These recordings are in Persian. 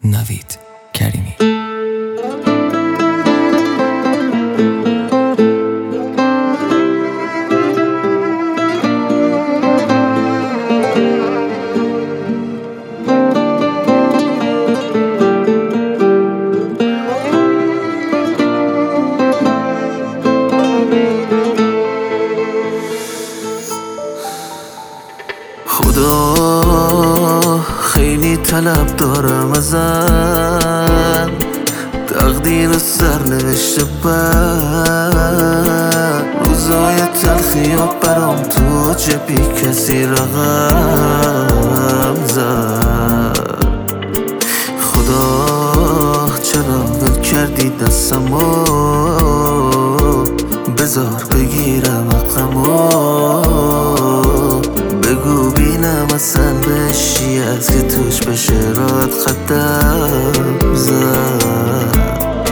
نوید کریمی. خدا خیلی طلب دارم ازم، تقدیر سرنوشته بد، روزای تلخیات برام تو جبی کسی رقم زد. خدا چرا ول کردی دستمو، بذار بگیرم حقمو، بگو بینم اصلا بشی از که توش بشه راد خطم زد.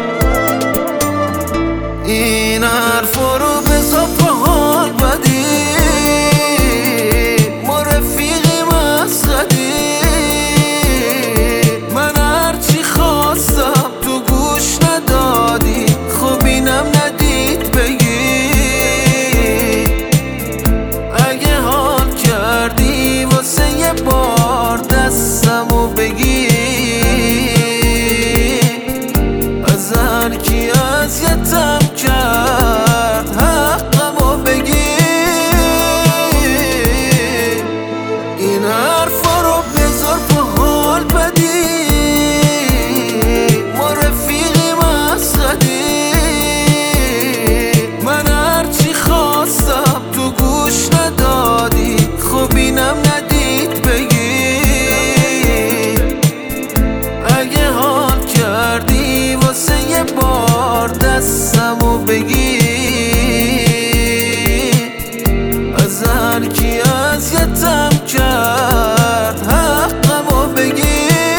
این حرفا رو بذار پا حال بدی، ما رفیقیم از قدیم، من هرچی خواستم تو گوش ندادی، خب اینم ندید بگی. اگه حال کردی واسه یه بار دستمو بگی، از هر کی اذیتم کرد حقمو بگی. این حرفا رو بذار پا حال بدی، ما رفیقیم از قدیم، من هرچی خواستم تو گوش ندادی، خب اینم ندید بگی. اگه حال کردی واسه یه بار دستمو بگی، از هر کی اذیتم کرد حقمو بگی.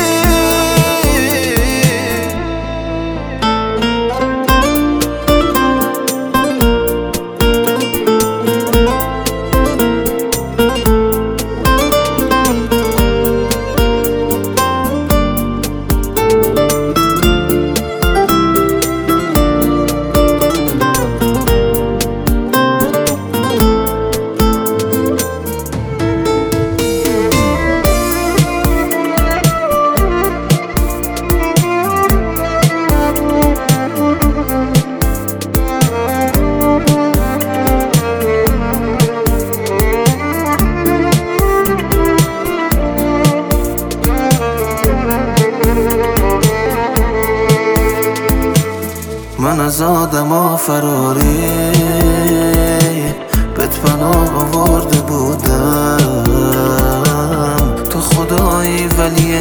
من از آدم فراری بهت پناه آورده بودم، تو خدایی ولی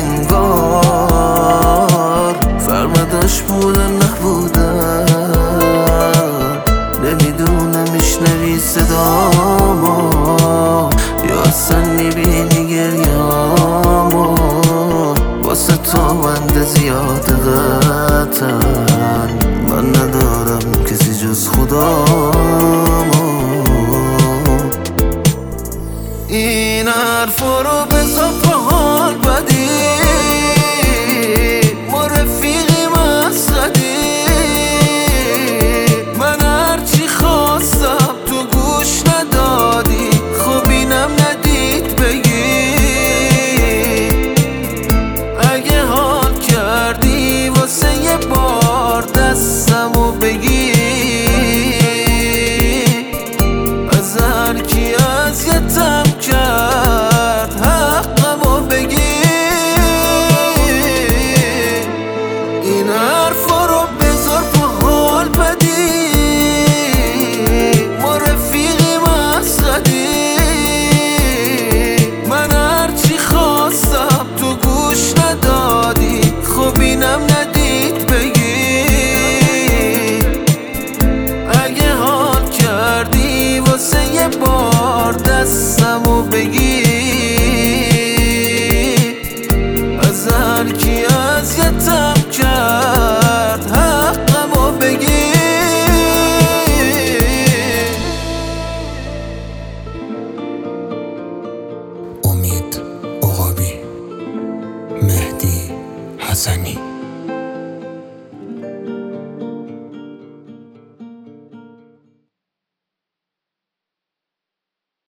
انگار فرمداش بودن نبودم. نمیدونم میشنوی صدامو یا اصلا میبینی گریامو، واسه تو بنده زیاد قطعن، من ندارم کسی جز خدامو. این حرفا رو بذار پا حال بدی، ما رفیقیم از قدیم، من هرچی خواستم تو گوش ندادی، خب اینم ندید بگی. اگه حال کردی واسه یه بار دستمو بگی، نزنی.